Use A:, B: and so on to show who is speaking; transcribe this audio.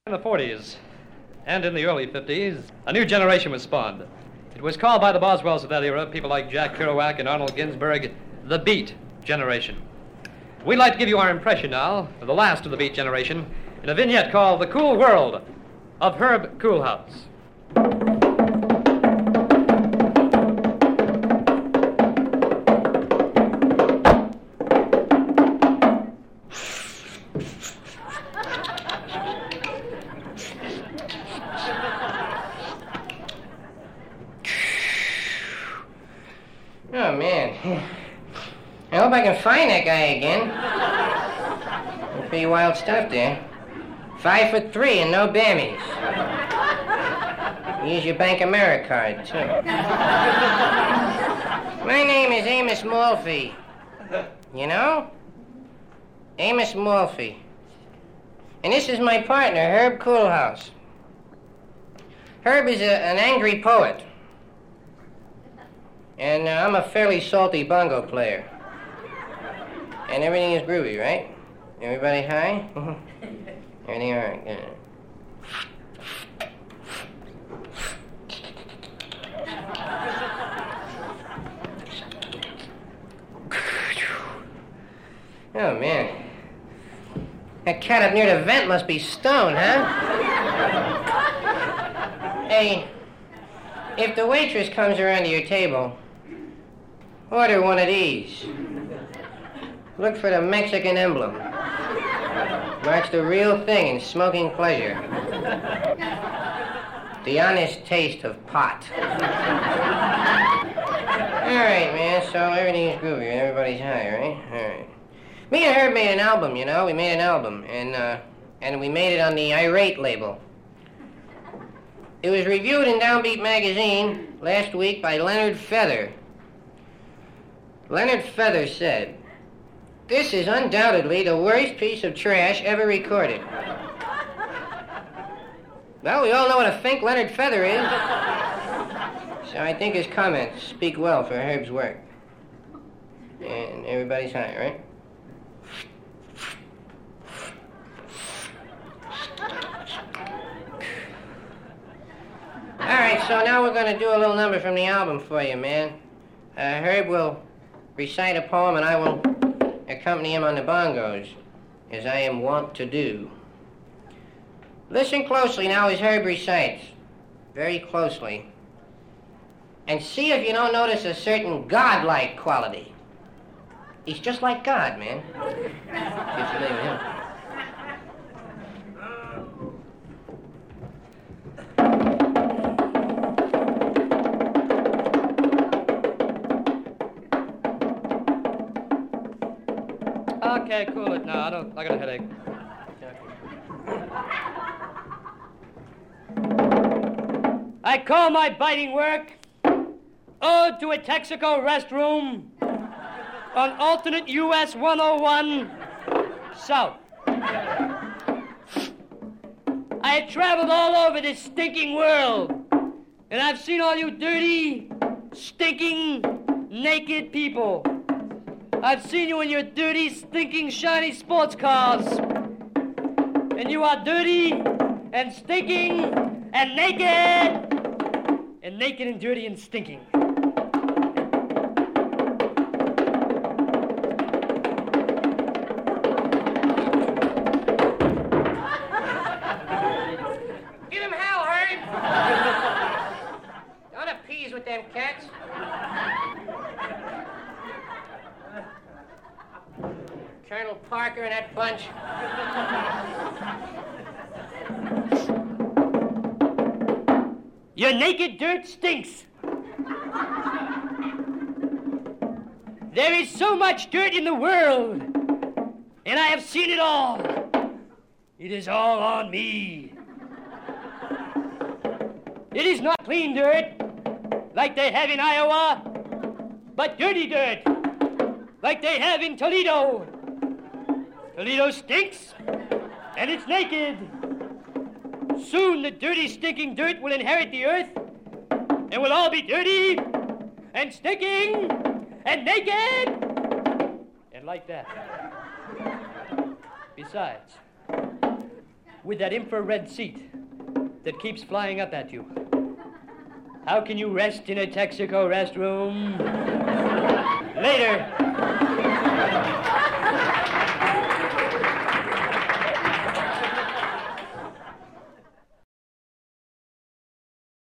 A: In the 40s and in the early 50s, a new generation was spawned. It was called by the Boswells of that era, people like Jack Kerouac and Arnold Ginsberg, the Beat Generation. We'd like to give you our impression now of the last of the Beat Generation in a vignette called The Cool World of Herb Koolhaus.
B: Oh, man. I hope I can find that guy again. Pretty wild stuff there. 5'3" and no bammies. Use your Bank America card, too. My name is Amos Malfi. You know? Amos Malfi. And this is my partner, Herb Koolhaus. Herb is an angry poet. And I'm a fairly salty bongo player. And everything is groovy, right? Everybody high? Everything all right, good. Oh, man. That cat up near the vent must be stoned, huh? Hey, if the waitress comes around to your table, order one of these. Look for the Mexican emblem. Marks the real thing in smoking pleasure. The honest taste of pot. All right, man, so everything's groovy and everybody's high, right? All right. Me and Herb made an album, you know? We made an album, and we made it on the Irate label. It was reviewed in Downbeat magazine last week by Leonard Feather. Leonard Feather said, "This is undoubtedly the worst piece of trash ever recorded." Well, we all know what a fink Leonard Feather is. So I think his comments speak well for Herb's work. And everybody's high, right? All right, so now we're going to do a little number from the album for you, man. Herb will recite a poem, and I will accompany him on the bongos, as I am wont to do. Listen closely now as Herb recites, very closely, and see if you don't notice a certain godlike quality. He's just like God, man. Get familiar with him.
A: Okay, cool it now. I got a headache. I call my biting work Ode to a Texaco Restroom on alternate US 101 South. I have traveled all over this stinking world, and I've seen all you dirty, stinking, naked people. I've seen you in your dirty, stinking, shiny sports cars. And you are dirty and stinking and naked. And naked and dirty and stinking.
B: Give him hell, Herb. Don't appease with them cats. Colonel Parker and that bunch.
A: Your naked dirt stinks. There is so much dirt in the world, and I have seen it all. It is all on me. It is not clean dirt, like they have in Iowa, but dirty dirt, like they have in Toledo. Toledo stinks, and it's naked. Soon the dirty, stinking dirt will inherit the earth, and we'll all be dirty, and stinking, and naked, and like that. Besides, with that infrared seat that keeps flying up at you? How can you rest in a Texaco restroom? Later.